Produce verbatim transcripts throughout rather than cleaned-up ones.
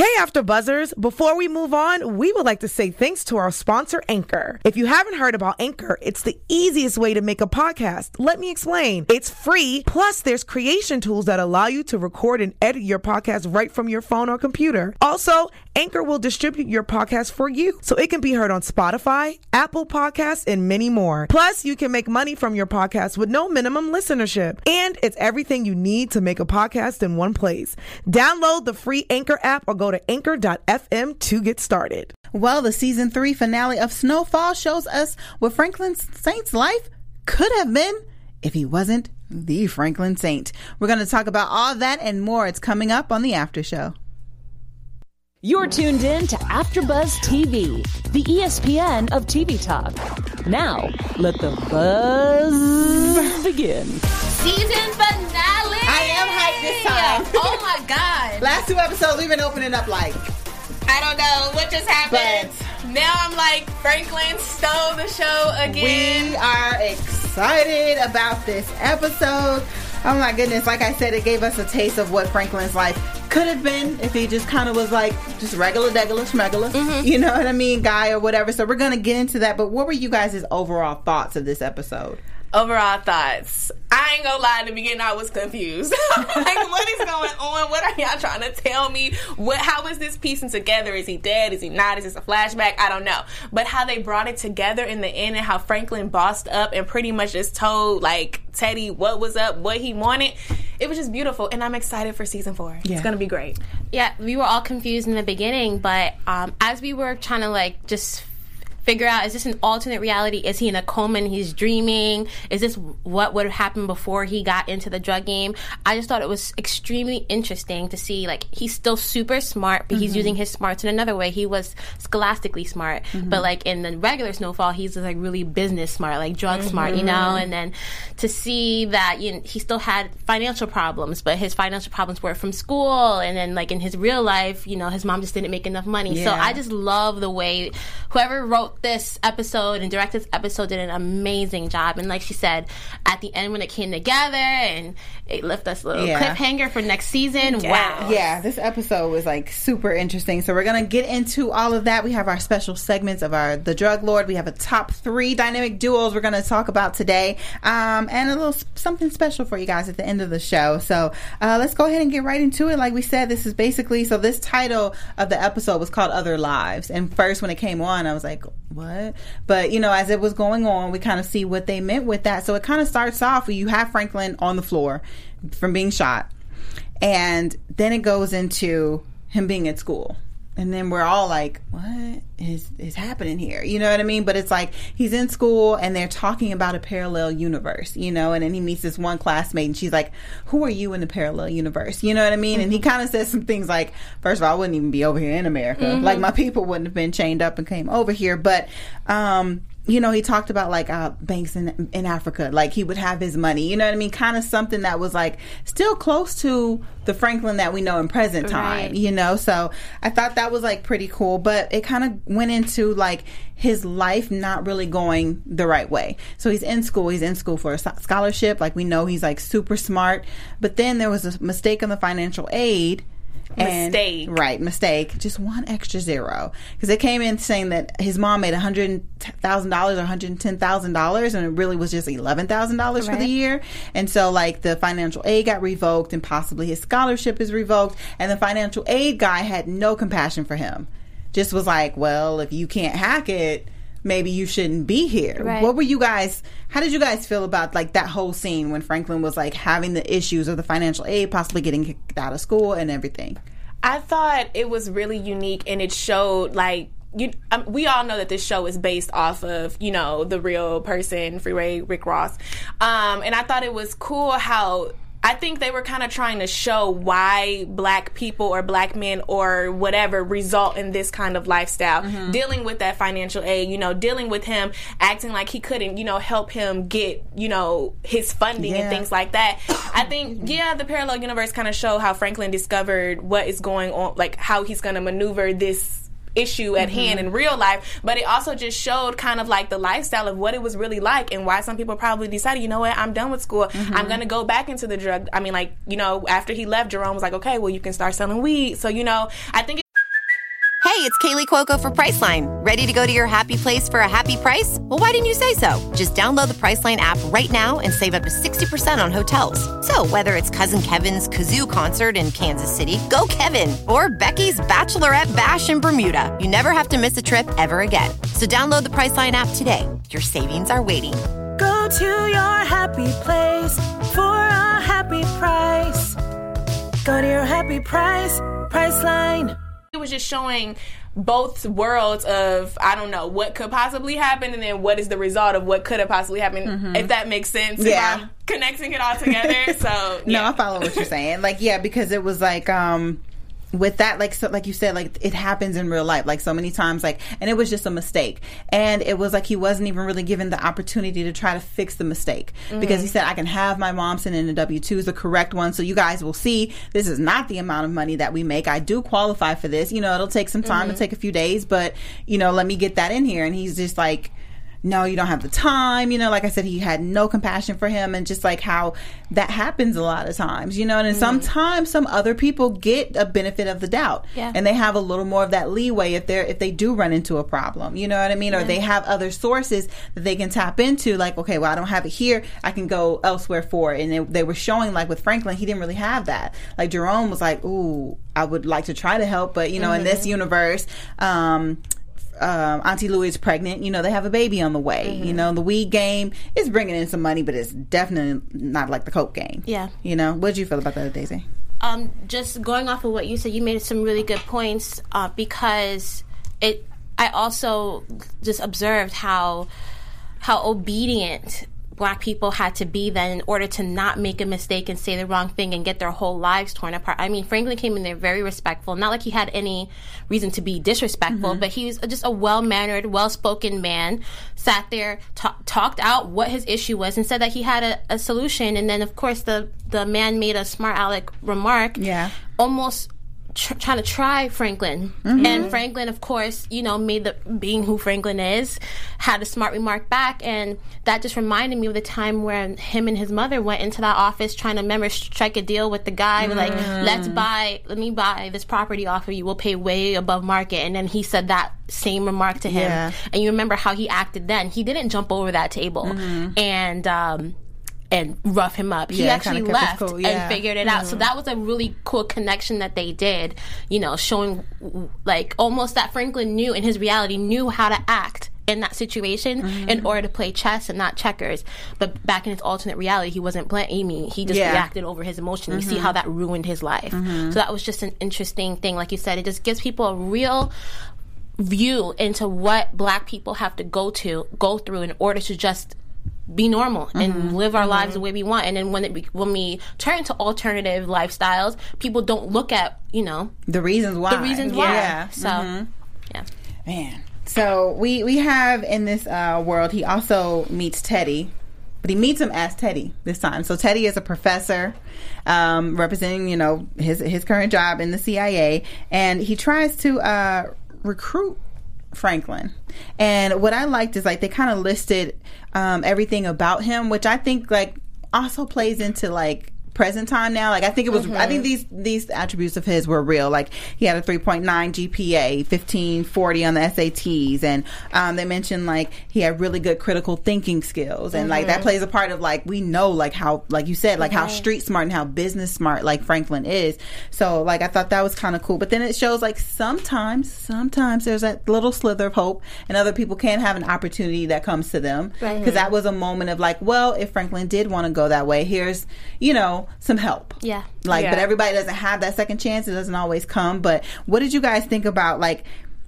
Hey, After Buzzers. Before we move on, we would like to say thanks to our sponsor, Anchor. If you haven't heard about Anchor, it's the easiest way to make a podcast. Let me explain. It's free, plus there's creation tools that allow you to record and edit your podcast right from your phone or computer. Also, Anchor will distribute your podcast for you, so it can be heard on Spotify, Apple Podcasts, and many more. Plus, you can make money from your podcast with no minimum listenership. And it's everything you need to make a podcast in one place. Download the free Anchor app or go to anchor dot f m to get started. Well, the season three finale of Snowfall shows us what Franklin Saint's life could have been if he wasn't the Franklin Saint. We're going to talk about all that and more. It's coming up on the After Show. You're tuned in to AfterBuzz T V, the E S P N of T V talk. Now, let the buzz begin. Season finale! I am hyped this time. Oh my God. Last two episodes, we've been opening up like... I don't know what just happened. But now I'm like, Franklin stole the show again. We are excited about this episode. Oh my goodness, like I said, it gave us a taste of what Franklin's life could have been if he just kind of was like just regular, degular, schmegular, mm-hmm. you know what I mean, guy or whatever. So we're going to get into that. But what were you guys' overall thoughts of this episode? Overall thoughts. I ain't gonna lie, in the beginning I was confused. Like, what is going on? What are y'all trying to tell me? What? How is this piecing together? Is he dead? Is he not? Is this a flashback? I don't know. But how they brought it together in the end and how Franklin bossed up and pretty much just told, like, Teddy what was up, what he wanted. It was just beautiful, and I'm excited for season four. Yeah. It's gonna be great. Yeah, we were all confused in the beginning, but um, as we were trying to, like, just figure out, is this an alternate reality? Is he in a coma and he's dreaming? Is this what would have happened before he got into the drug game? I just thought it was extremely interesting to see, like, he's still super smart, but mm-hmm. he's using his smarts in another way. He was scholastically smart, mm-hmm. but, like, in the regular Snowfall, he's, like, really business smart, like, drug mm-hmm. smart, you know? And then to see that, you know, he still had financial problems, but his financial problems were from school, and then, like, in his real life, you know, his mom just didn't make enough money. Yeah. So I just love the way whoever wrote this episode and directed this episode did an amazing job. And like she said, at the end when it came together and it left us a little yeah. cliffhanger for next season. Yeah. Wow. Yeah, this episode was like super interesting. So we're going to get into all of that. We have our special segments of our The Drug Lord. We have a top three dynamic duos we're going to talk about today. Um, and a little something special for you guys at the end of the show. So uh, let's go ahead and get right into it. Like we said, this is basically, so this title of the episode was called Other Lives. And first when it came on, I was like, what? But, you know, as it was going on, we kind of see what they meant with that. So it kind of starts off where you have Franklin on the floor from being shot. And then it goes into him being at school. And then we're all like, what is is happening here? You know what I mean? But it's like he's in school and they're talking about a parallel universe, you know, and then he meets this one classmate and she's like, who are you in the parallel universe? You know what I mean? Mm-hmm. And he kind of says some things like, first of all, I wouldn't even be over here in America. Mm-hmm. Like my people wouldn't have been chained up and came over here. But, um, you know, he talked about like uh, banks in in Africa, like he would have his money, you know what I mean? Kind of something that was like still close to the Franklin that we know in present time, right. you know? So I thought that was like pretty cool, but it kind of went into like his life not really going the right way. So he's in school, he's in school for a scholarship, like we know he's like super smart, but then there was a mistake on the financial aid. And, mistake. Right, mistake. Just one extra zero. Because they came in saying that his mom made one hundred thousand dollars or one hundred ten thousand dollars, and it really was just eleven thousand dollars right. for the year. And so, like, the financial aid got revoked, and possibly his scholarship is revoked, and the financial aid guy had no compassion for him. Just was like, well, if you can't hack it, maybe you shouldn't be here. Right. What were you guys, how did you guys feel about like that whole scene when Franklin was like having the issues of the financial aid, possibly getting kicked out of school and everything? I thought it was really unique, and it showed like, You, um, we all know that this show is based off of, you know, the real person, Freeway Rick Ross. Um, and I thought it was cool how I think they were kind of trying to show why black people or black men or whatever result in this kind of lifestyle, mm-hmm. dealing with that financial aid, you know, dealing with him acting like he couldn't, you know, help him get, you know, his funding yeah. and things like that. I think, yeah, the parallel universe kind of show how Franklin discovered what is going on, like how he's going to maneuver this issue at mm-hmm. hand in real life, but it also just showed kind of like the lifestyle of what it was really like and why some people probably decided, you know what, I'm done with school. Mm-hmm. I'm going to go back into the drug. I mean, like, you know, after he left, Jerome was like, okay, well, you can start selling weed. So, you know, I think Hey, it's Kaylee Cuoco for Priceline. Ready to go to your happy place for a happy price? Well, why didn't you say so? Just download the Priceline app right now and save up to sixty percent on hotels. So whether it's Cousin Kevin's Kazoo Concert in Kansas City, go Kevin, or Becky's Bachelorette Bash in Bermuda, you never have to miss a trip ever again. So download the Priceline app today. Your savings are waiting. Go to your happy place for a happy price. Go to your happy price, Priceline. It was just showing both worlds of, I don't know, what could possibly happen and then what is the result of what could have possibly happened, mm-hmm. if that makes sense. Yeah. If I'm connecting it all together. So, yeah. No, I follow what you're saying. Like, yeah, because it was like, um, with that, like, so, like you said, like, it happens in real life, like, so many times, like, and it was just a mistake. And it was like he wasn't even really given the opportunity to try to fix the mistake. Mm-hmm. Because he said, I can have my mom send in the W two's the correct one, so you guys will see this is not the amount of money that we make. I do qualify for this. You know, it'll take some time, mm-hmm. it'll take a few days, but, you know, let me get that in here. And he's just like, no, you don't have the time. You know, like I said, he had no compassion for him, and just like how that happens a lot of times, you know, and mm-hmm. sometimes some other people get a benefit of the doubt, yeah. and they have a little more of that leeway if they're, if they do run into a problem, you know what I mean? Yeah. Or they have other sources that they can tap into, like, okay, well, I don't have it here, I can go elsewhere for it. And they, they were showing, like with Franklin, he didn't really have that. Like Jerome was like, ooh, I would like to try to help, but you know, mm-hmm. in this universe, um, Um, Auntie Louie is pregnant. You know, they have a baby on the way. Mm-hmm. You know, the weed game is bringing in some money, but it's definitely not like the coke game. Yeah. You know, what did you feel about that, Daisy? Um, just going off of what you said, you made some really good points uh, because it. I also just observed how how obedient Black people had to be then in order to not make a mistake and say the wrong thing and get their whole lives torn apart. I mean, Franklin came in there very respectful. Not like he had any reason to be disrespectful, mm-hmm. but he was just a well-mannered, well-spoken man, sat there, ta- talked out what his issue was and said that he had a, a solution. And then, of course, the, the man made a smart aleck remark. Yeah. Almost Tr- trying to try Franklin, mm-hmm. and Franklin, of course, you know, made the being who Franklin is, had a smart remark back, and that just reminded me of the time when him and his mother went into that office trying to, remember, strike a deal with the guy, mm-hmm. like, let's buy, let me buy this property off of you, we'll pay way above market, and then he said that same remark to him, yeah. and you remember how he acted then. He didn't jump over that table, mm-hmm. and um and rough him up. He yeah, actually left cool. yeah. and figured it mm-hmm. out. So that was a really cool connection that they did, you know, showing like almost that Franklin knew in his reality, knew how to act in that situation mm-hmm. in order to play chess and not checkers. But back in his alternate reality, he wasn't blaming. He just yeah. reacted over his emotion. Mm-hmm. You see how that ruined his life. Mm-hmm. So that was just an interesting thing. Like you said, it just gives people a real view into what Black people have to go to, go through in order to just be normal mm-hmm. and live our mm-hmm. lives the way we want. And then when it, when we turn to alternative lifestyles, people don't look at, you know, the reasons why. The reasons why. Yeah. So, mm-hmm. yeah. Man. So we, we have in this uh, world, he also meets Teddy, but he meets him as Teddy this time. So Teddy is a professor um, representing, you know, his his current job in the C I A, and he tries to uh, recruit Franklin. And what I liked is like they kind of listed um, everything about him, which I think like also plays into like present time now. Like I think it was mm-hmm. I think these these attributes of his were real. Like he had a three point nine G P A, fifteen forty on the S A Ts, and um, they mentioned like he had really good critical thinking skills, and mm-hmm. like that plays a part of like we know like how like you said like mm-hmm. how street smart and how business smart like Franklin is. So like I thought that was kind of cool. But then it shows like sometimes sometimes there's that little slither of hope, and other people can have an opportunity that comes to them, because right. that was a moment of like, well, if Franklin did want to go that way, here's, you know, some help. Yeah. Like, yeah. but everybody doesn't have that second chance. It doesn't always come. But what did you guys think about, like,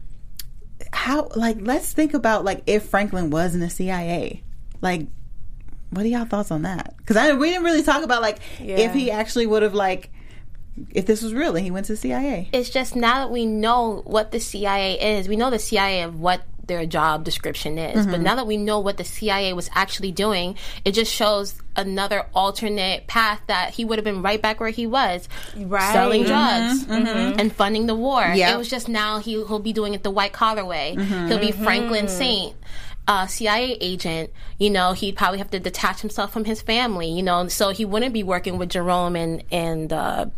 how, like, let's think about, like, if Franklin was in the C I A. Like, what are y'all thoughts on that? Because I we didn't really talk about, like, yeah. if he actually would have, like, if this was real and he went to the C I A. It's just now that we know what the C I A is, we know the C I A of what their job description is, mm-hmm. but now that we know what the C I A was actually doing, it just shows another alternate path that he would have been right back where he was, right. selling drugs mm-hmm. Mm-hmm. and funding the war. Yep. It was just now he, he'll be doing it the white collar way. Mm-hmm. He'll be Mm-hmm. Franklin Saint, uh, C I A agent. You know, he'd probably have to detach himself from his family, you know, so he wouldn't be working with Jerome and, and uh,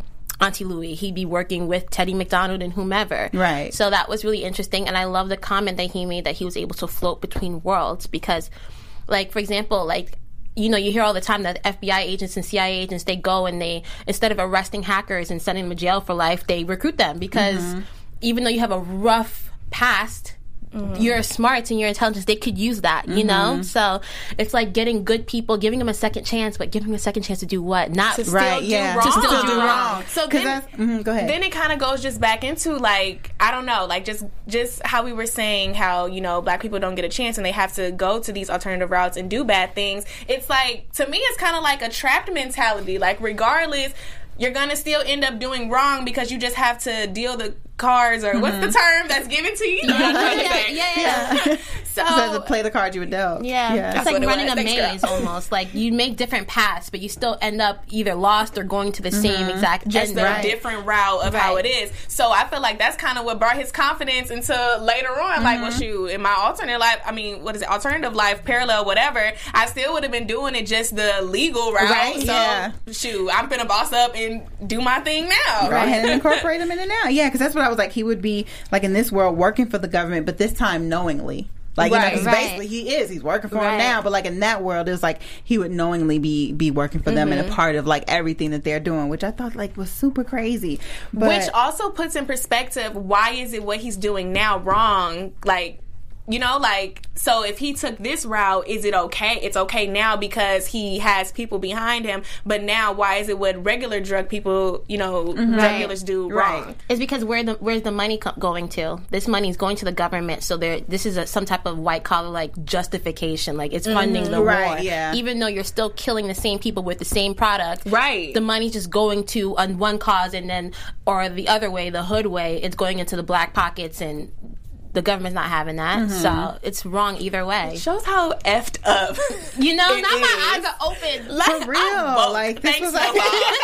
Auntie Louie. He'd be working with Teddy McDonald and whomever. Right. So that was really interesting, and I love the comment that he made that he was able to float between worlds because, like, for example, like, you know, you hear all the time that F B I agents and C I A agents, they go and they, instead of arresting hackers and sending them to jail for life, they recruit them because mm-hmm. even though you have a rough past, mm-hmm. your smarts and your intelligence, they could use that, you mm-hmm. know? So it's like getting good people, giving them a second chance, but giving them a second chance to do what? Not to still right, do yeah. wrong. To still do wrong. So then, mm-hmm, go ahead. Then it kind of goes just back into, like, I don't know, like just just how we were saying how, you know, black people don't get a chance and they have to go to these alternative routes and do bad things. It's like, to me, it's kind of like a trapped mentality. Like, regardless, you're going to still end up doing wrong because you just have to deal the cards, or mm-hmm. what's the term that's given to you? You know what I'm trying to say. Yeah, yeah, yeah. So, so to play the cards you were dealt. Yeah, yeah. it's That's like running it a Thanks, maze girl. almost. Like you make different paths, but you still end up either lost or going to the mm-hmm. same exact just end. a Right. different route of right. how it is. So I feel like that's kind of what brought his confidence into later on. Mm-hmm. Like, well, shoot, in my alternate life, I mean, what is it, alternative life, parallel, whatever, I still would have been doing it just the legal route. Right, so, yeah. shoot, I'm finna boss up and do my thing now. Go ahead and incorporate him in it now. Yeah, because that's what I was like. He would be, like, in this world, working for the government, but this time knowingly. Like, you right, know, 'cause right. basically he is. He's working for right. them now. But, like, in that world, it was like he would knowingly be be working for them mm-hmm. and a part of, like, everything that they're doing, which I thought, like, was super crazy. But, which also puts in perspective, why is it what he's doing now wrong? Like, you know, like, so if he took this route, is it okay? It's okay now because he has people behind him. But now, why is it what regular drug people, you know, mm-hmm. drug dealers do wrong? Right. It's because where the where's the money co- going to? This money is going to the government, so there. This is a, some type of white collar like justification, like it's funding Mm-hmm. the Right, war. yeah. Even though you're still killing the same people with the same product, Right. The money's just going to on one cause, and then or the other way, the hood way, it's going into the black pockets and. The government's not having that, mm-hmm. so it's wrong either way. Shows how effed up. You know, it now is. my eyes are open. For real. Like, this Thanks, was like...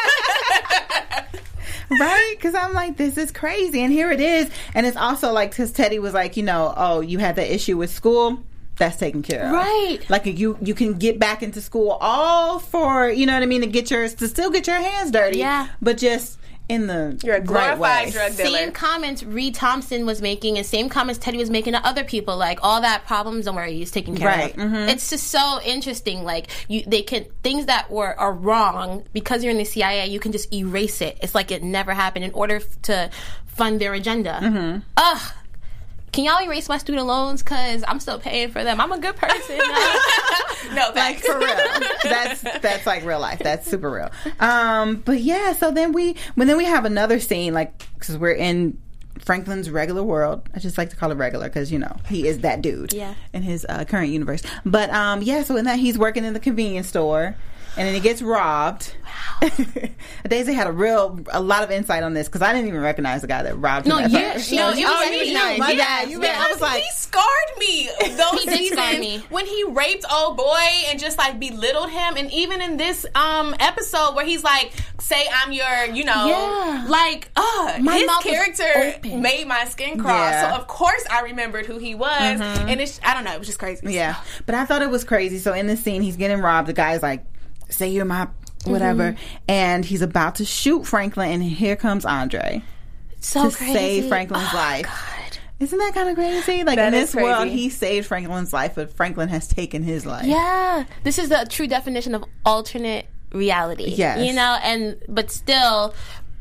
Right? Because I'm like, this is crazy. And here it is. And it's also like, because Teddy was like, you know, oh, you had that issue with school. That's taken care of. Right. Like, you you can get back into school all for, you know what I mean, to get your, to still get your hands dirty. Yeah. But just... in the You're a glorified right way. drug dealer. Same comments Reed Thompson was making and same comments Teddy was making to other people, like all that problems, don't worry, he's taking care Right. of. Mm-hmm. It's just so interesting. Like you, they can things that were are wrong because you're in the C I A. You can just erase it. It's like it never happened in order f- to fund their agenda. Mm-hmm. Ugh. Can y'all erase my student loans? Because I'm still paying for them. I'm a good person. No, thanks. Like, for real. That's that's like real life. That's super real. Um, but yeah, so then we, when then we have another scene, like, because we're in Franklin's regular world. I just like to call it regular because, you know, he is that dude yeah. in his uh, current universe. But um, yeah, so in that he's working in the convenience store. And then he gets robbed. Wow. Daisy had a real, a lot of insight on this because I didn't even recognize the guy that robbed him. No, at yeah, first. she- no, you it was oh, me. you know, my Yeah, bad. You yeah. I was like, he scarred me those He did seasons scar me. when he raped old boy and just like belittled him, and even in this um episode where he's like, say I'm your, you know, Yeah. like uh My his mouth was character open. made my skin crawl. Yeah. So of course I remembered who he was, Mm-hmm. and it's I don't know, it was just crazy. yeah. But I thought it was crazy. So in this scene, he's getting robbed. The guy's like, say you're my whatever. Mm-hmm. And he's about to shoot Franklin, and here comes Andre so to crazy. save Franklin's Oh, life. God. Isn't that kind of crazy? Like, That in is this world, crazy. he saved Franklin's life, but Franklin has taken his life. Yeah, this is the true definition of alternate reality. Yes. You know, and but still,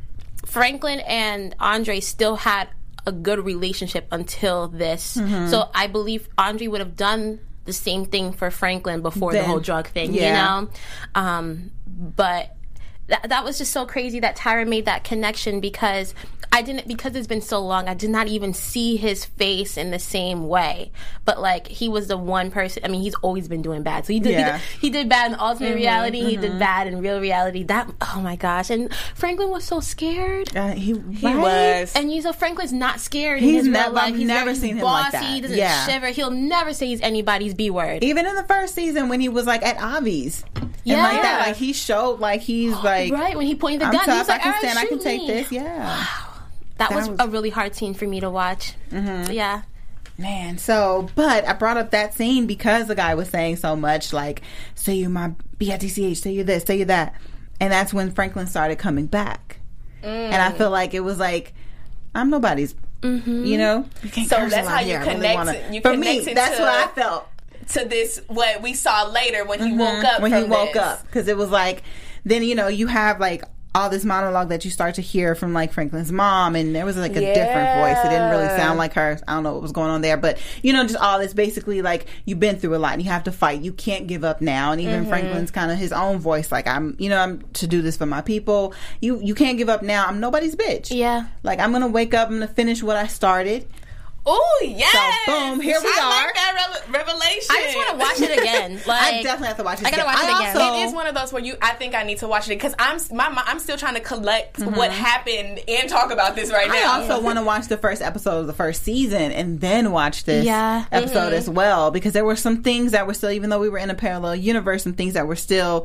Franklin and Andre still had a good relationship until this. Mm-hmm. So I believe Andre would have done the same thing for Franklin before Then- the whole drug thing. yeah. You know, um, but that that was just so crazy that Tyra made that connection because. I didn't, because it's been so long, I did not even see his face in the same way. But, like, he was the one person, I mean, he's always been doing bad. So he did, Yeah. he, did he did bad in alternate Mm-hmm, reality, he did bad in real reality. That, oh my gosh. And Franklin was so scared. Uh, he He right? was. And you know, Franklin's not scared He's in his real never- life. I've He's never very, seen he's him bossy, like that. he doesn't Yeah. shiver. He'll never say he's anybody's B word. Even in the first season when he was like at Avi's. And Yeah. like that, like he showed like he's like, right, when he pointed the I'm gun, tough, he's like, I can "All right, stand, I can shoot take me." this. Yeah. That, That was, was- a really hard scene for me to watch. Mm-hmm. Yeah. Man, so, but I brought up that scene because the guy was saying so much, like, say you're my B I T C H, say you're this, say you're that. And that's when Franklin started coming back. mm. and I feel like it was like I'm nobody's. Mm-hmm. You know, you so that's how you connect. Really wanna, you for me, that's to, what I felt to this. What we saw later when he mm-hmm. woke up. When from he woke this. up, because it was like, then you know, you have like all this monologue that you start to hear from like Franklin's mom, and there was like a yeah. different voice. It didn't really sound like her. I don't know what was going on there, but you know, just all this basically like you've been through a lot and you have to fight. You can't give up now. And even mm-hmm. Franklin's kind of his own voice, like I'm, you know, I'm to do this for my people. You you can't give up now. I'm nobody's bitch. Yeah, like I'm gonna wake up. I'm gonna finish what I started. Oh yes! So boom, here we I are. Like that re- revelation. I just want to watch it again. Like, I definitely have to watch it. I gotta again. watch it I again. also, it is one of those where you. I think I need to watch it because I'm my, my I'm still trying to collect mm-hmm. what happened and talk about this right now. I also want to watch the first episode of the first season and then watch this yeah. episode mm-hmm. as well, because there were some things that were still, even though we were in a parallel universe, some things that were still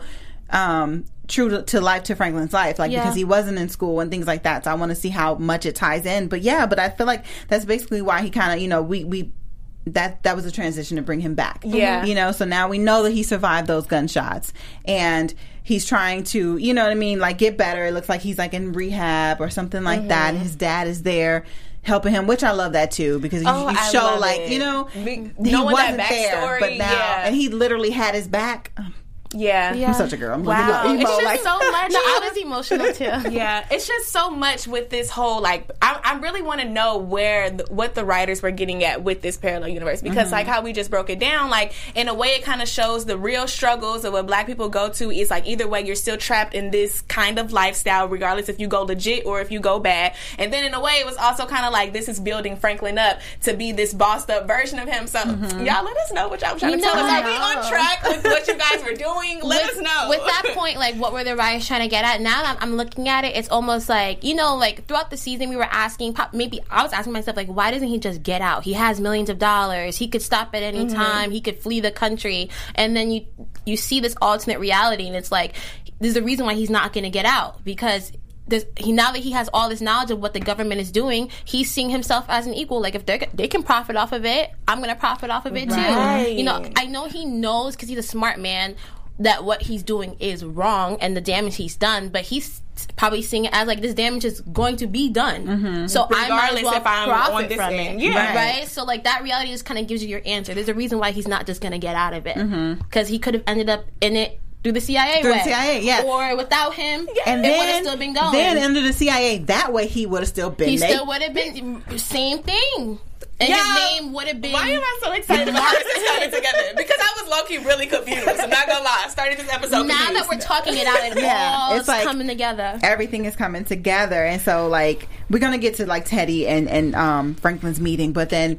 um, true to, to life, to Franklin's life, like yeah. because he wasn't in school and things like that. So I want to see how much it ties in. But yeah, but I feel like that's basically why he kind of, you know, we we that that was a transition to bring him back. Yeah, you know. So now we know that he survived those gunshots and he's trying to, you know what I mean, like get better. It looks like he's like in rehab or something like mm-hmm. that. And his dad is there helping him, which I love that too, because you, oh, you show like it. you know Be, he wasn't that there, but now yeah. and he literally had his back. Yeah. yeah. I'm such a girl. I'm wow. emo, It's just like, so much. No, I was emotional too. Yeah. It's just so much with this whole, like, I, I really want to know where, the, what the writers were getting at with this parallel universe. Because, mm-hmm. like, how we just broke it down, like, in a way it kind of shows the real struggles of what black people go to. It's like, either way, you're still trapped in this kind of lifestyle, regardless if you go legit or if you go bad. And then, in a way, it was also kind of like, this is building Franklin up to be this bossed up version of him. So, mm-hmm. y'all let us know what y'all were trying you to know, tell us. Are we know. on track with what you guys were doing? Let with, us know. With that point, like, what were the writers trying to get at? Now that I'm looking at it, it's almost like, you know, like, throughout the season, we were asking, maybe I was asking myself, like, why doesn't he just get out? He has millions of dollars. He could stop at any mm-hmm. time. He could flee the country. And then you you see this alternate reality, and it's like, there's a reason why he's not going to get out, because This, he now that he has all this knowledge of what the government is doing, he's seeing himself as an equal. Like, if they they can profit off of it, I'm going to profit off of it right. too. You know, I know he knows, because he's a smart man, that what he's doing is wrong and the damage he's done, but he's probably seeing it as like, this damage is going to be done. Mm-hmm. So regardless I might as well if I'm profit on this from end. it. Yeah. Right. right? So like, that reality just kind of gives you your answer. There's a reason why he's not just going to get out of it, because mm-hmm. he could have ended up in it through the C I A through way. the C I A, yeah. Or without him, and it then, would have still been going. Then under the C I A, that way he would have still been. He they, still would have been same thing. And Yo, his name would have been. Why am I so excited about this is coming together? Because I was low key really confused. I'm not gonna lie. I started this episode. Now confused. that we're talking it out, it yeah, all it's like coming together. Everything is coming together, and so like we're gonna get to like Teddy and and um, Franklin's meeting, but then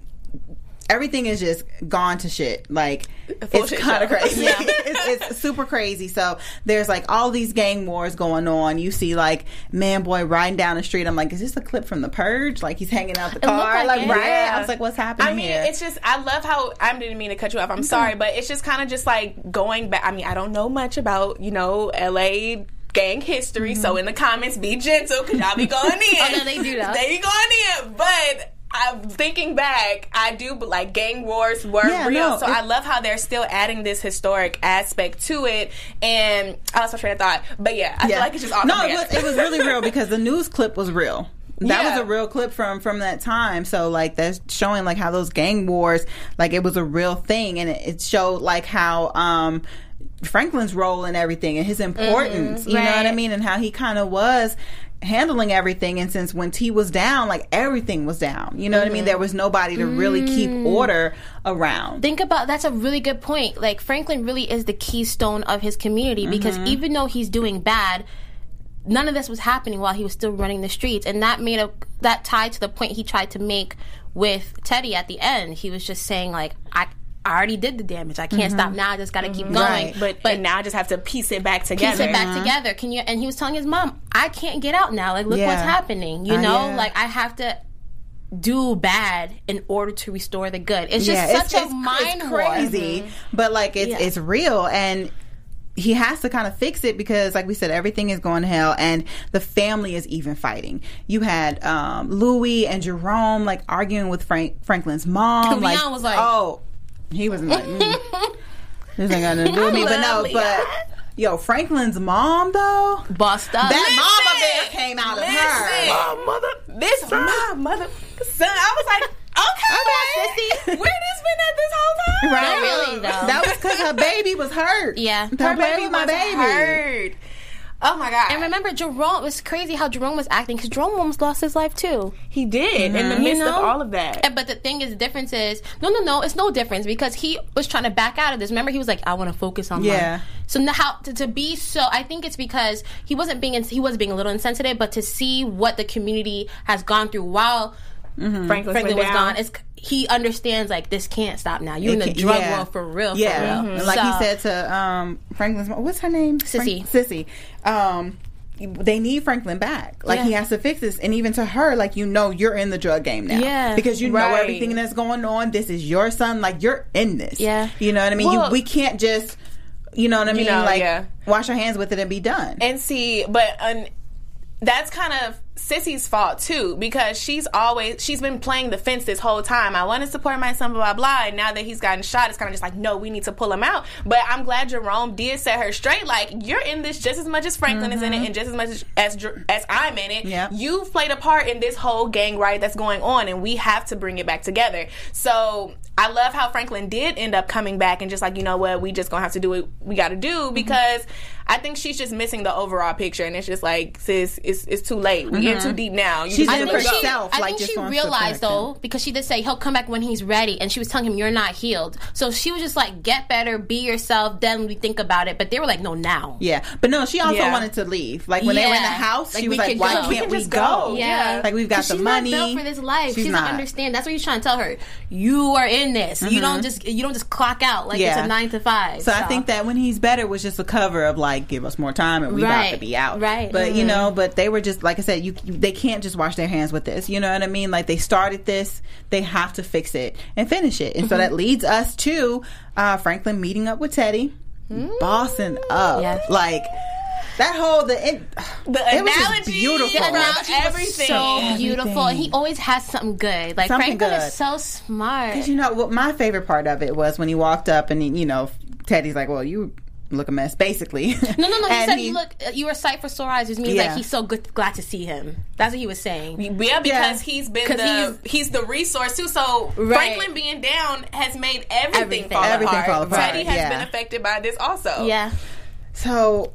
everything is just gone to shit. Like, it's kind of crazy. Yeah. it's, it's super crazy. So there's like all these gang wars going on. You see like Man Boy riding down the street. I'm like, is this a clip from The Purge? Like, he's hanging out the car. Like, like it. right? Yeah. I was like, what's happening I mean, here? it's just, I love how, I didn't mean to cut you off. I'm sorry, but it's just kind of just like going back. I mean, I don't know much about, you know, L A gang history. Mm-hmm. So in the comments, be gentle, because y'all be going in. Oh, no, they do that. They be going in. But I'm thinking back, I do, but like gang wars were yeah, real. no, so I love how they're still adding this historic aspect to it. And I lost my train of thought. But yeah, I yeah. feel like it's just all No, it was, it was really real, because the news clip was real. That yeah. was a real clip from from that time. So like, that's showing like how those gang wars, like, it was a real thing, and it, it showed like how um Franklin's role in everything and his importance. Mm-hmm, you right. know what I mean? And how he kind of was handling everything. And since when T was down, like, everything was down. You know mm-hmm. what I mean? There was nobody to really mm. keep order around. Think about, that's a really good point. Like, Franklin really is the keystone of his community, because mm-hmm. even though he's doing bad, none of this was happening while he was still running the streets. And that made a that tied to the point he tried to make with Teddy at the end. He was just saying, like, I I already did the damage. I can't mm-hmm. stop now. I just got to mm-hmm. keep going. Right. But, but now I just have to piece it back together. Piece it back mm-hmm. together. Can you? And he was telling his mom, I can't get out now. Like, look yeah. what's happening. You uh, know, yeah. like, I have to do bad in order to restore the good. It's just yeah, such it's, a it's, mind it's war. crazy, mm-hmm. but like, it's yeah. it's real, and he has to kind of fix it, because like we said, everything is going to hell, and the family is even fighting. You had um, Louis and Jerome like arguing with Frank Franklin's mom. Leon like, was like, oh, he was like, mm, this ain't got nothing to do with me, but no, but Yo, Franklin's mom though, Bust up. that Listen, mama bear came out of her. listen. My mother. This my mother son. I was like, okay, Okay. where this been at this whole time? Right? Not really, though. That was because her baby was hurt. Yeah. her, baby was my was baby. hurt. Oh my god! And remember, Jerome, it was crazy how Jerome was acting because Jerome almost lost his life too. he did in the midst You know? of all of that. And, but the thing is, the difference is, no, no, no, it's no difference because he was trying to back out of this. Remember, he was like, I want to focus on Yeah. mine. So now, how to, to be so, I think it's because he wasn't being, he was being a little insensitive, but to see what the community has gone through while Franklin's Franklin went was down. gone, it's, he understands like this can't stop now. You're It in the can't- drug yeah. world for real, for Yeah, real. And like So- he said to um, Franklin's mom, what's her name? Sissy. Frank- Sissy. Um, they need Franklin back. Like, Yeah. he has to fix this. And even to her, like, you know, you're in the drug game now. Yeah. Because you know Right. everything that's going on. This is your son. Like, you're in this. Yeah. You know what I mean? Well- you, we can't just, you know what I mean? know, like, yeah. wash our hands with it and be done. And see, but um, that's kind of Sissy's fault too, because she's always she's been playing the fence this whole time. I want to support my son, blah blah blah. And now that he's gotten shot, it's kind of just like, no, we need to pull him out. But I'm glad Jerome did set her straight. Like, you're in this just as much as Franklin is in it, and just as much as as, Jer- as I'm in it. Yep. You've played a part in this whole gang riot that's going on, and we have to bring it back together. So I love how Franklin did end up coming back and just like, you know what, we just gonna have to do what we got to do, because I think she's just missing the overall picture, and it's just like, sis, it's it's too late. We in too deep now. You She's just in gotta for go. herself. I like, think just she wants to realized protect him. though, because she did say he'll come back when he's ready, and she was telling him you're not healed. So she was just like, get better, be yourself. Then we think about it. But they were like, no, now. Yeah, but no, she also Yeah. wanted to leave. Like, when they were in the Yeah. house, Like, she was we like, can why go. can't We we, can just go? go. Yeah. Like, we've got 'Cause the she's money. not built for this life. She's She not. doesn't understand. That's what you're trying to tell her. You are in this. You don't just you don't just clock out like Yeah. it's a nine to five. So I think that when he's better was just a cover of like, give us more time and we about Right. to be out. Right. But you Mhm. know, but they were just like I said, you they can't just wash their hands with this. You know what I mean? Like, they started this, they have to fix it and finish it. And Mm-hmm. so that leads us to uh, Franklin meeting up with Teddy, bossing up, Yeah. like. That whole the it, The it was just analogy, beautiful. the the analogy was everything. so beautiful, Everything. and he always has something good. Like Something Franklin good. is so smart. Because you know what, my favorite part of it was when he walked up and he, you know, Teddy's like, "Well, you look a mess," basically. No, no, no. He And said, "Look, you were a sight for sore eyes," which means Yeah. like he's so good, glad to see him. That's what he was saying. Yeah, because Yeah. he's been 'Cause the he's, the resource too. So Right. Franklin being down has made everything, Everything. fall Everything apart. fall apart, Teddy has yeah. been affected by this also. Yeah, So,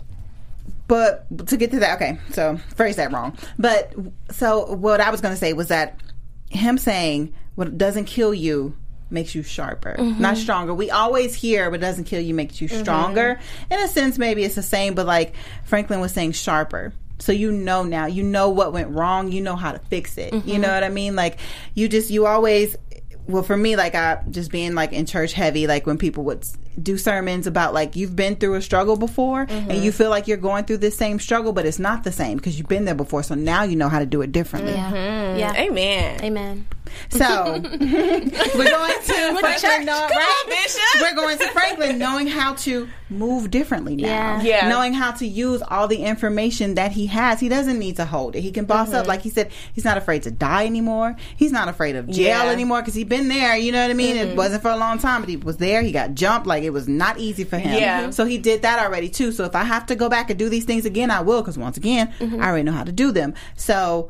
but to get to that, okay, so phrase that wrong. But so what I was going to say was that him saying what doesn't kill you makes you sharper, not stronger. We always hear what doesn't kill you makes you stronger. In a sense, maybe it's the same, but like Franklin was saying, sharper. So you know now, you know what went wrong, you know how to fix it. You know what I mean? Like, you just, you always, well, for me, like, I just being like in church heavy, like when people would s- do sermons about like you've been through a struggle before and you feel like you're going through this same struggle, but it's not the same because you've been there before. So now you know how to do it differently. yeah, yeah. Amen. Amen. So we're going to Franklin, know, Come right? on, Bishop. We're going to Franklin knowing how to move differently now. Yeah. Yeah. Knowing how to use all the information that he has. He doesn't need to hold it. He can boss up. Like he said, he's not afraid to die anymore. He's not afraid of jail Yeah. anymore because he's been there. You know what I mean? It wasn't for a long time, but he was there. He got jumped. Like, it was not easy for him. Yeah. So he did that already too. So if I have to go back and do these things again, I will, because once again, I already know how to do them. So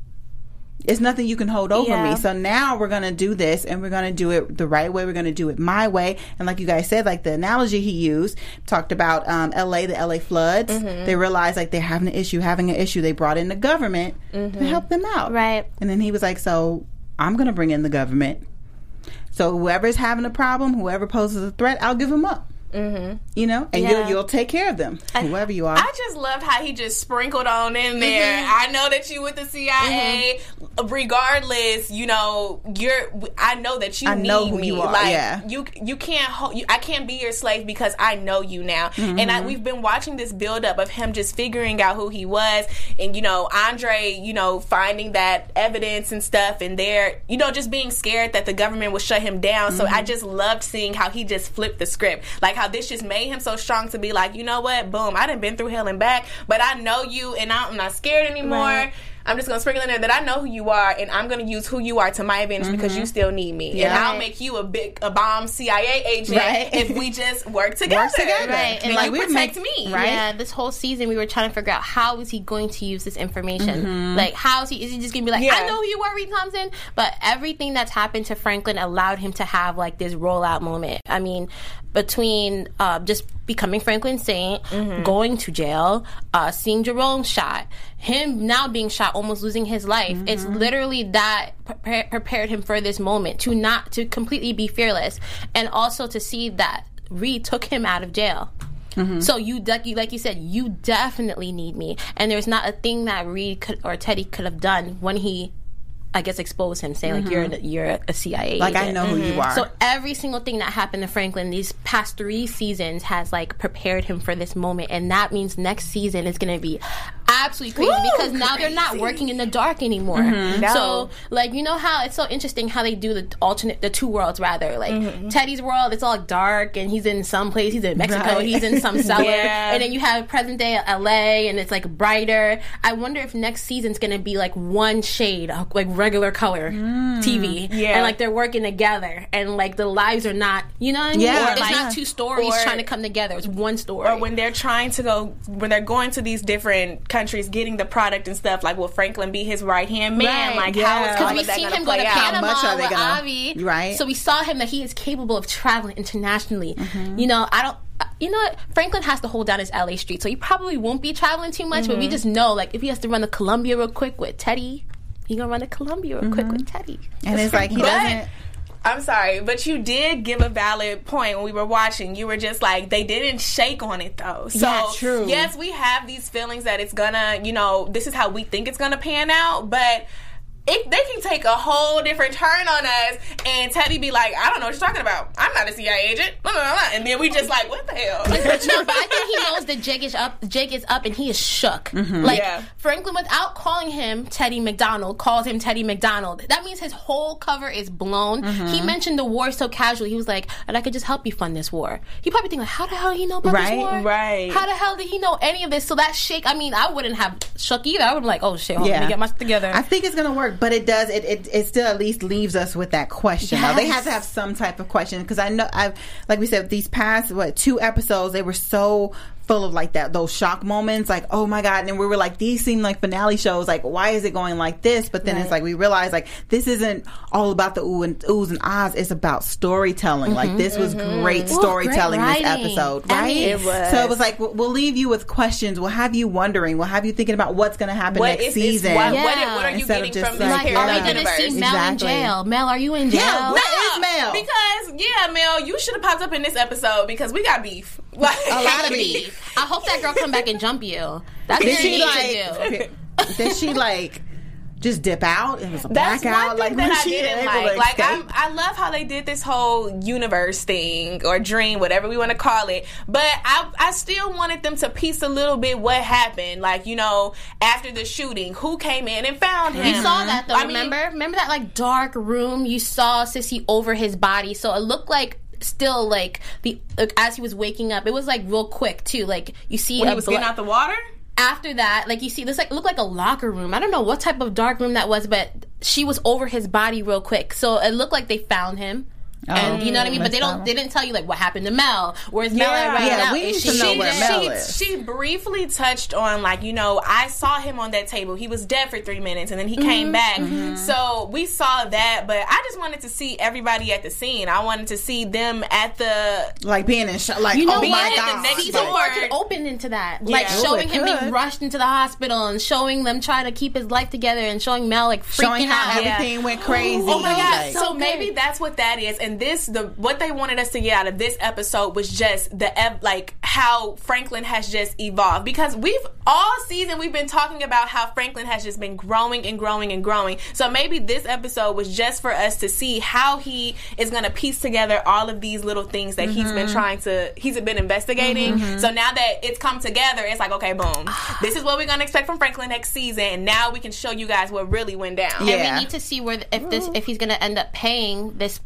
it's nothing you can hold over Yeah. me. So now we're going to do this, and we're going to do it the right way. We're going to do it my way. And like you guys said, like the analogy he used, talked about um, L A, the L A floods. They realized like they're having an issue, having an issue. They brought in the government to help them out. Right. And then he was like, so I'm going to bring in the government. So whoever's having a problem, whoever poses a threat, I'll give them up. Mm-hmm. You know, and Yeah. you'll, you'll take care of them, whoever you are. I just loved how he just sprinkled on in there. I know that you with the C I A. Regardless, you know, you're. I know that you I need know who me. you are, Like yeah. you, you can't. Hold, you, I can't be your slave because I know you now. And I, we've been watching this build up of him just figuring out who he was, and you know, Andre, you know, finding that evidence and stuff, and there, you know, just being scared that the government would shut him down. So I just loved seeing how he just flipped the script, like how this just made him so strong to be like, you know what, boom, I done been through hell and back, but I know you, and I'm not scared anymore. Right. I'm just gonna sprinkle in there that I know who you are, and I'm gonna use who you are to my advantage mm-hmm. because you still need me, yeah. and I'll make you a big, a bomb C I A agent right. if we just work together. Work together, right? And like, you protect me, right? Yeah. This whole season, we were trying to figure out how is he going to use this information. Mm-hmm. Like, how is he? Is he just gonna be like, yeah. I know who you are, Reed Thompson? But everything that's happened to Franklin allowed him to have like this rollout moment. I mean, between uh, just becoming Franklin Saint, mm-hmm. going to jail, uh, seeing Jerome shot, him now being shot, almost losing his life. Mm-hmm. It's literally that pre- prepared him for this moment to not to completely be fearless, and also to see that Reed took him out of jail. Mm-hmm. So you, like you said, you definitely need me, and there's not a thing that Reed could, or Teddy could have done when he, I guess, expose him, saying mm-hmm. like you're you're a C I A like agent. I know who mm-hmm. you are. So every single thing that happened to Franklin these past three seasons has like prepared him for this moment, and that means next season is going to be absolutely crazy Woo, because now crazy. They're not working in the dark anymore. Mm-hmm. No. So like, you know how it's so interesting how they do the alternate, the two worlds rather. Like mm-hmm. Teddy's world, it's all dark, and he's in some place. He's in Mexico. Right. He's in some cellar, yeah. and then you have present day L A, and it's like brighter. I wonder if next season's going to be like one shade, of, like regular color mm. T V, yeah. and like they're working together, and like the lives are not, you know what I mean? Yeah, or it's like, not two stories or, trying to come together. It's one story. Or when they're trying to go, when they're going to these different countries, getting the product and stuff. Like, will Franklin be his right hand man? Right. Like, yeah. how is because we've seen him go to Panama How much with gonna, Avi, right? So we saw him that he is capable of traveling internationally. Mm-hmm. You know, I don't. You know what? Franklin has to hold down his L A street, so he probably won't be traveling too much. Mm-hmm. But we just know, like, if he has to run to Colombia real quick with Teddy, he gonna run to Colombia real mm-hmm. quick with Teddy. And it's like he but, doesn't. I'm sorry, but you did give a valid point when we were watching. You were just like, they didn't shake on it, though. So, yeah, true. Yes, we have these feelings that it's gonna, you know, this is how we think it's gonna pan out, but it, they can take a whole different turn on us, and Teddy be like, I don't know what you're talking about. I'm not a C I A agent. Blah, blah, blah. And then we just like, what the hell? no, but I think he knows that Jake is up. Jake is up, and he is shook. Mm-hmm. Like yeah. Franklin, without calling him Teddy McDonald, calls him Teddy McDonald. That means his whole cover is blown. Mm-hmm. He mentioned the war so casually. He was like, and I could just help you fund this war. He probably think like, how the hell did he know about right, this war? Right. How the hell did he know any of this? So that shake. I mean, I wouldn't have shook either. I would be like, oh shit, hold yeah. on, let me get my shit together. I think it's gonna work, but it does. It. it It, it still at least leaves us with that question. Yes. Though. They have to have some type of question, because I know I've, like we said, these past what two episodes, they were so full of like that, those shock moments, like, oh my god, and then we were like, these seem like finale shows, like, why is it going like this? But then right. it's like we realized like this isn't all about the ooh and oohs and ahs, it's about storytelling. Mm-hmm, like this was mm-hmm. great storytelling. Ooh, great this episode, right? I mean, it was. So it was like, we'll leave you with questions, we'll have you wondering, we'll have you thinking about what's going to happen what next is, season. What, yeah. what, what are you Instead getting from like, this like, parallel are we going to see Mel exactly. in jail? Mel, are you in jail? Yeah, where is Mel? Because yeah, Mel, you should have popped up in this episode because we got beef. Like, a lot of beef. I hope that girl come back and jump you. That's did what she you like, need to do. Did she like just dip out? It was a That's blackout. one like thing that I she didn't like. Like I'm, I love how they did this whole universe thing or dream, whatever we want to call it. But I, I still wanted them to piece a little bit what happened. Like, you know, after the shooting, who came in and found him? You saw that though. I remember? Mean, remember that like dark room? You saw Sissy over his body, so it looked like. Still, like the like, as he was waking up, it was like real quick too. Like you see, when a he was blo- getting out the water. After that, like you see, this like looked like a locker room. I don't know what type of dark room that was, but she was over his body real quick, so it looked like they found him. Oh, and you know what I mean, but they don't. They didn't tell you like what happened to Mel. Where's Mel at right yeah, now? we need Is to she, know she, where she, Mel she, is. She briefly touched on like, you know, I saw him on that table. He was dead for three minutes, and then he mm-hmm. came back. Mm-hmm. So we saw that, but I just wanted to see everybody at the scene. I wanted to see them at the like being in sh- like you know oh my what? god, the season four could open into that, yeah. like Ooh, showing him could. being rushed into the hospital and showing them trying to keep his life together and showing Mel like freaking showing how out. everything yeah. went crazy. Oh my god! Like, so so maybe good. that's what that is, and this the what they wanted us to get out of this episode was just the ev- like how Franklin has just evolved, because we've all season we've been talking about how Franklin has just been growing and growing and growing. So maybe this episode was just for us to see how he is going to piece together all of these little things that mm-hmm. he's been trying to he's been investigating. Mm-hmm. So now that it's come together, it's like, okay, boom, this is what we're going to expect from Franklin next season, and now we can show you guys what really went down. Yeah. And we need to see where if this if he's going to end up paying this police officer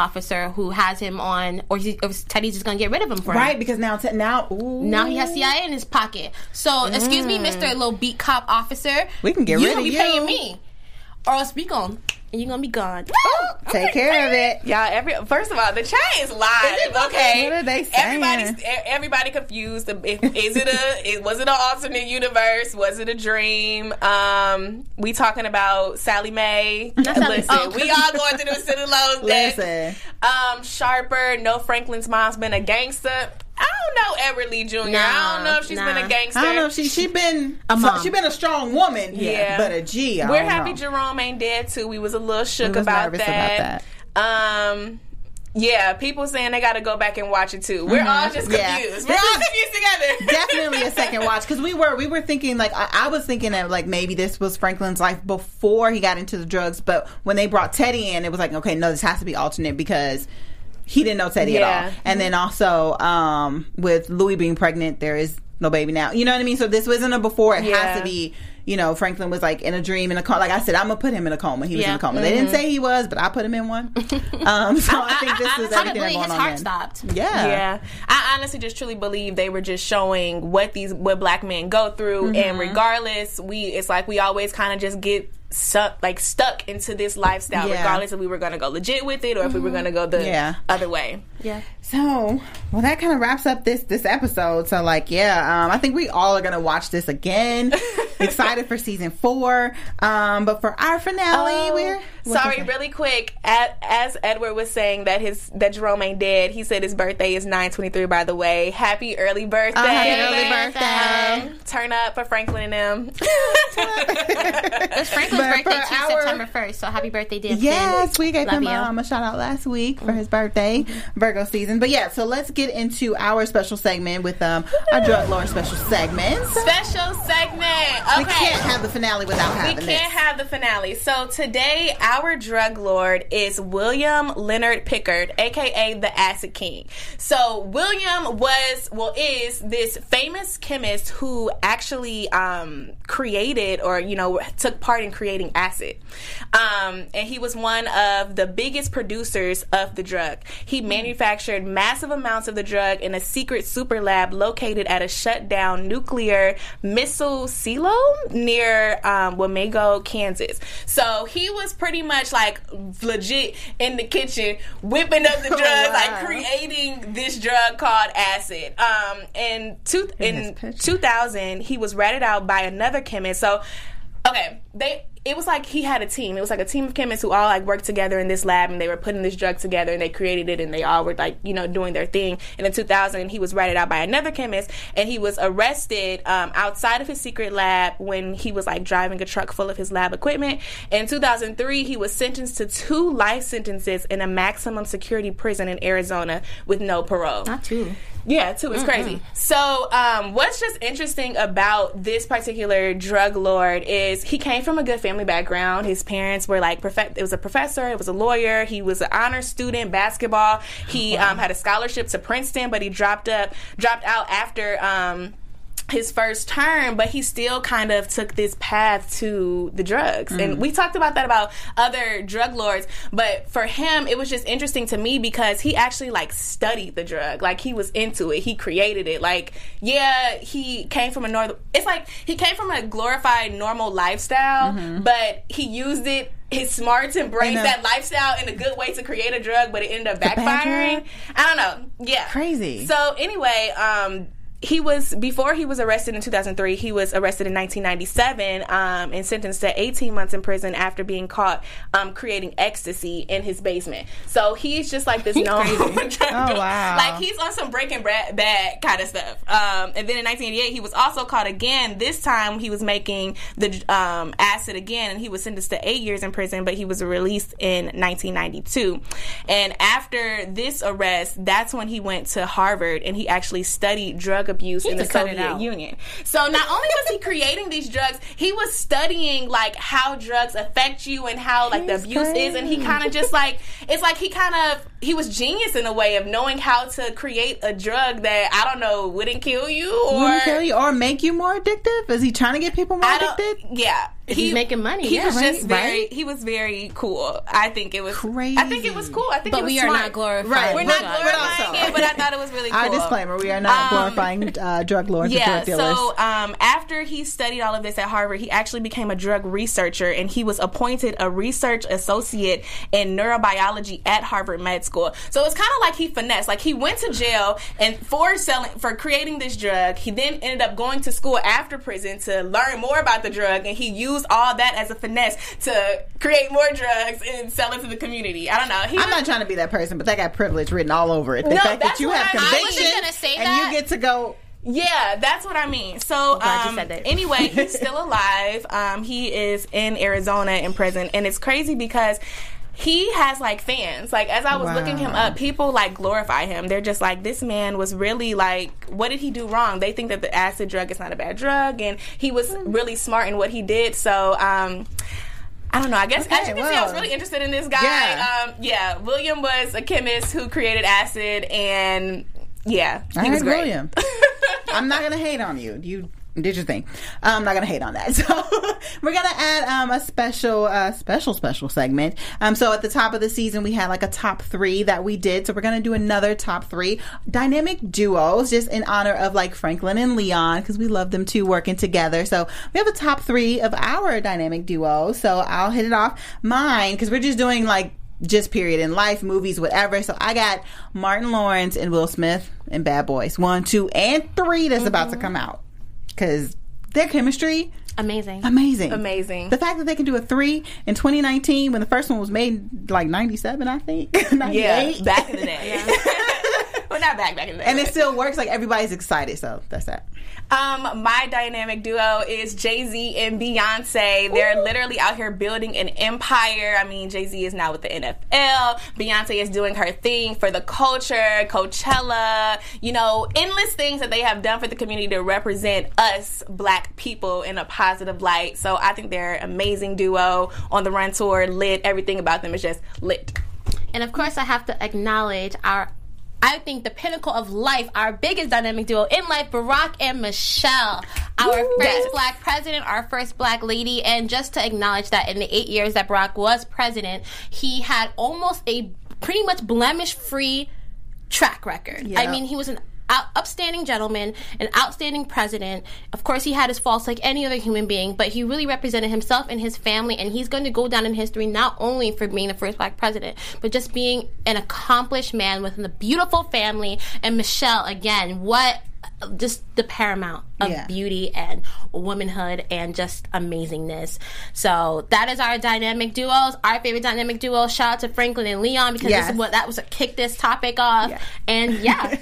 officer who has him on, or, he, or Teddy's just gonna get rid of him for right him. because now te- now ooh. Now he has C I A in his pocket. So mm. excuse me, Mister Little Beat Cop officer, we can get you rid gonna of be you. paying me, or else we gon' and you're gonna be gone. Take care of it. Y'all, every first of all, the chain's live. Okay, what are they saying? Everybody's everybody confused. If, is it a? It, was it an alternate universe? Was it a dream? Um, we talking about Sally Mae. Sally- Listen, oh. we all going through the City Lowe's deck. Listen, Um, Sharper. No, Franklin's mom's been a gangster. I don't know Edward Lee Junior Nah, I don't know if she's nah. been a gangster. I don't know if she she been A mom. she been a strong woman. Yeah. but a G. I We're don't happy know. Jerome ain't dead too. We was a little shook We was about, nervous that. about Um, yeah, people saying they got to go back and watch it too. We're all just Yeah. confused. We're all confused together. Definitely a second watch because we were we were thinking like I, I was thinking that like maybe this was Franklin's life before he got into the drugs, but when they brought Teddy in, it was like okay, no, this has to be alternate because he didn't know Teddy Yeah. at all. And then also um, with Louis being pregnant, there is no baby now. You know what I mean? So this wasn't a before. It Yeah. has to be. You know, Franklin was like in a dream in a coma. Like I said, I'm gonna put him in a coma. He was Yeah. in a coma. They didn't say he was, but I put him in one. Um, so I think this is everything Probably that's going his on. heart then. stopped. Yeah. Yeah, I honestly just truly believe they were just showing what these what black men go through, and regardless, we it's like we always kind of just get stuck like stuck into this lifestyle, Yeah. regardless if we were going to go legit with it or if we were going to go the Yeah. other way. Yeah. So, well, that kind of wraps up this this episode. So, like, yeah, um, I think we all are gonna watch this again. Excited for season four. Um, but for our finale, Oh, we're sorry, really quick. As, as Edward was saying that his that Jerome ain't dead, he said his birthday is nine twenty three. By the way, happy early birthday! Oh, happy early birthday. Um, turn up for Franklin and them. It's Franklin's But birthday for too, our- September first. So happy birthday, dear Yes, Finn. we gave Love him you. um, a shout out last week for his birthday, Virgo season. But yeah, so let's get into our special segment with um, our drug lord special segments. Special segment. Okay. We can't have the finale without having We this. can't have the finale. So today, our drug lord is William Leonard Pickard, aka the Acid King. So William was, well, is this famous chemist who actually um, created, or you know, took part in creating acid. Um, and he was one of the biggest producers of the drug. He manufactured massive amounts of the drug in a secret super lab located at a shut down nuclear missile silo near um, Wamego, Kansas. So he was pretty much like legit in the kitchen whipping up the drugs, Wow. like creating this drug called acid. Um, in two, in this picture. two thousand, he was ratted out by another chemist. So, okay, they. It was like he had a team. It was like a team of chemists who all like worked together in this lab, and they were putting this drug together, and they created it, and they all were like, you know, doing their thing. And in two thousand, he was ratted out by another chemist, and he was arrested um, outside of his secret lab when he was like driving a truck full of his lab equipment. In two thousand three, he was sentenced to two life sentences in a maximum security prison in Arizona with no parole. Not two. Yeah, too. It's crazy. So, um, what's just interesting about this particular drug lord is he came from a good family background. His parents were like, prof- it was a professor, it was a lawyer, he was an honor student, basketball. He um, had a scholarship to Princeton, but he dropped up, dropped out after. Um, his first term, but he still kind of took this path to the drugs. Mm. And we talked about that about other drug lords, but for him, it was just interesting to me because he actually like studied the drug. Like he was into it. He created it. Like, yeah, he came from a north, it's like he came from a glorified normal lifestyle, mm-hmm. but he used it his smarts embraced a, that lifestyle in a good way to create a drug, but it ended up backfiring. I don't know. Yeah. Crazy. So anyway, um, he was, before he was arrested in two thousand three, he was arrested in nineteen ninety-seven um, and sentenced to eighteen months in prison after being caught um, creating ecstasy in his basement. So he's just like this known drug Oh, wow. Like he's on some Breaking Bad kind of stuff. Um, and then in nineteen eighty-eight, he was also caught again. This time he was making the um, acid again, and he was sentenced to eight years in prison, but he was released in nineteen ninety-two. And after this arrest, that's when he went to Harvard and he actually studied drug abuse in the to cut it Soviet out. Union. So not only was he creating these drugs, he was studying like how drugs affect you and how like the He's abuse is, and he crazy. kind of just like it's like he kind of he was genius in a way of knowing how to create a drug that I don't know wouldn't kill you or wouldn't kill you or make you more addictive. Is he trying to get people more addicted? Yeah. He, he's making money. He yeah, was right? just very. Right? He was very cool. I think it was crazy. I think it was cool. I think but it was we are smart. not glorifying. Right. We're not But- but glorifying also- it, but I thought it was really cool. Our disclaimer: we are not Um, glorifying uh, drug lords or Yeah. drug dealers. So um, after he studied all of this at Harvard, he actually became a drug researcher, and he was appointed a research associate in neurobiology at Harvard Med School. So it's kind of like he finessed. Like he went to jail and for selling, for creating this drug. He then ended up going to school after prison to learn more about the drug, and he used all that as a finesse to create more drugs and sell it to the community. I don't know. He I'm was, not trying to be that person, but that got privilege written all over it. The No, fact that that's you what have I- I conviction wasn't gonna say and that. you get to go. Yeah, that's what I mean. So, glad you um, said that. anyway, he's still alive. Um, he is in Arizona in prison, and it's crazy because he has like fans. Like as I was Wow. looking him up, people like glorify him. They're just like, this man was really like, what did he do wrong? They think that the acid drug is not a bad drug, and he was really smart in what he did. So, um, I don't know. I guess Okay, as you can see, I was well. really interested in this guy. Yeah. Um, yeah, William was a chemist who created acid, and yeah, he All was right, great. William. I'm not gonna hate on you. You did your thing. I'm not gonna hate on that. So we're gonna add um, a special, uh, special, special segment. Um, so at the top of the season, we had like a top three that we did. So we're gonna do another top three dynamic duos, just in honor of like Franklin and Leon, because we love them two working together. So we have a top three of our dynamic duos. So I'll hit it off. Mine, because we're just doing like. Just period in life, movies, whatever. So I got Martin Lawrence and Will Smith in Bad Boys one, two, and three that's mm-hmm. about to come out because their chemistry Amazing. amazing, Amazing. The fact that they can do a three in twenty nineteen when the first one was made like ninety-seven, I think. ninety-eight. Yeah, back in the day. Well, not back back in the day, and it still works. Like everybody's excited. So that's that. Um, my dynamic duo is Jay-Z and Beyonce. They're Ooh. literally out here building an empire. I mean, Jay-Z is now with the N F L. Beyonce is doing her thing for the culture, Coachella, you know, endless things that they have done for the community to represent us black people in a positive light. So I think they're an amazing duo. On the Run tour, lit. Everything about them is just lit. And of course, I have to acknowledge our I think the pinnacle of life, our biggest dynamic duo in life, Barack and Michelle. Our Woo! first yes. black president, our first black lady. And just to acknowledge that in the eight years that Barack was president, he had almost a pretty much blemish-free track record. Yep. I mean, he was an out, upstanding gentleman, an outstanding president. Of course, he had his faults like any other human being, but he really represented himself and his family, and he's going to go down in history not only for being the first black president, but just being an accomplished man with a beautiful family. And Michelle, again, what just the paramount of yeah. beauty and womanhood and just amazingness. So that is our dynamic duos, our favorite dynamic duo. Shout out to Franklin and Leon because yes. this is what that was to kick this topic off. Yeah. And yeah.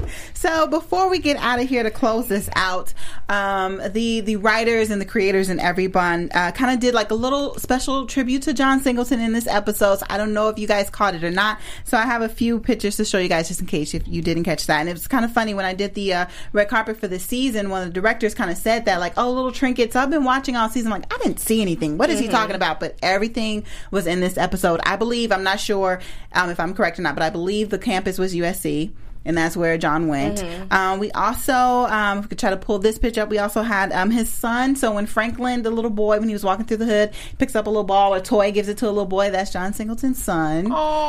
So before we get out of here to close this out, um, the the writers and the creators and everyone uh, kind of did like a little special tribute to John Singleton in this episode. So I don't know if you guys caught it or not. So I have a few pictures to show you guys just in case if you didn't catch that. And it was kind of funny when I did the uh, red carpet for this season. One of the directors kind of said that, like, oh, little trinkets. So I've been watching all season, like, I didn't see anything. What is mm-hmm. he talking about? But everything was in this episode. I believe, I'm not sure um, if I'm correct or not, but I believe the campus was U S C. And that's where John went. Mm-hmm. Um, we also, um, if we could try to pull this picture up, we also had um, his son. So when Franklin, the little boy, when he was walking through the hood, picks up a little ball or toy, gives it to a little boy, that's John Singleton's son.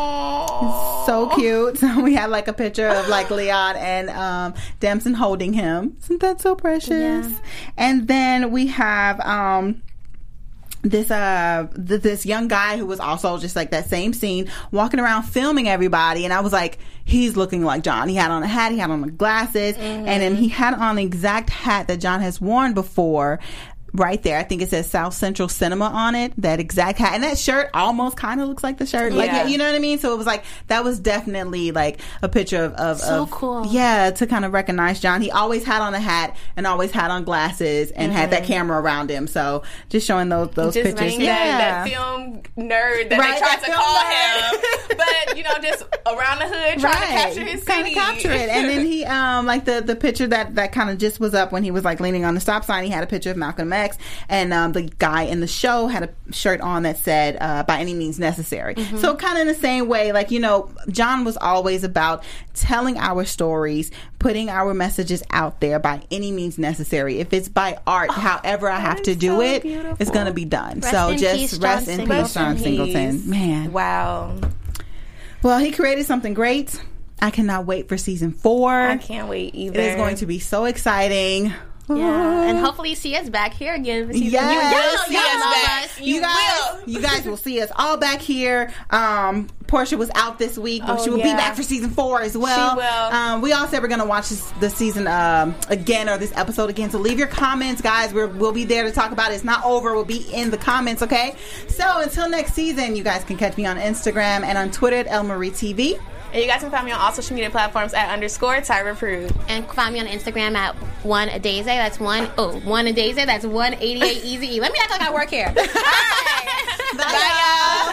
Aww. So cute. So we had like a picture of like Leon and um, Damson holding him. Isn't that so precious? Yeah. And then we have... Um, This uh th- this young guy who was also just like that same scene walking around filming everybody, and I was like, he's looking like John. He had on a hat, he had on the glasses, mm-hmm. and then he had on the exact hat that John has worn before. Right there, I think it says South Central Cinema on it. That exact hat, and that shirt almost kind of looks like the shirt. Like, yeah. you know what I mean? So it was like that was definitely like a picture of, of so of, cool. Yeah, to kind of recognize John. He always had on a hat and always had on glasses and mm-hmm. had that camera around him. So just showing those those just pictures. Yeah, that, that film nerd that right, they tried that to call nerd. him. But you know, just around the hood trying to capture his trying city. to capture it. And then he, um, like the the picture that that kind of just was up when he was like leaning on the stop sign. He had a picture of Malcolm X, and um, the guy in the show had a shirt on that said uh, "By any means necessary." Mm-hmm. So kind of in the same way, like you know, John was always about telling our stories, putting our messages out there by any means necessary. If it's by art, oh, however I have to do so it, beautiful. It's going to be done. Rest so in just peace, rest John in peace, John Singleton. Man, wow. Well, he created something great. I cannot wait for season four. I can't wait either. It is going to be so exciting. Yeah, and hopefully see us back here again. Yes, you will see us back. You, you guys, will. You guys will see us all back here. Um, Portia was out this week, but oh, she will yeah. be back for season four as well. She will. Um, we all said we're going to watch this, this season um, again, or this episode again. So leave your comments, guys. We're, we'll be there to talk about it. It's not over. We'll be in the comments, okay? So until next season, you guys can catch me on Instagram and on Twitter at El Marie T V. And you guys can find me on all social media platforms at underscore Tyra Prude. And find me on Instagram at one a daisy. That's one oh one a daisy. That's one eighty eight easy. Let me act like I work here. All right. Bye, Bye y'all.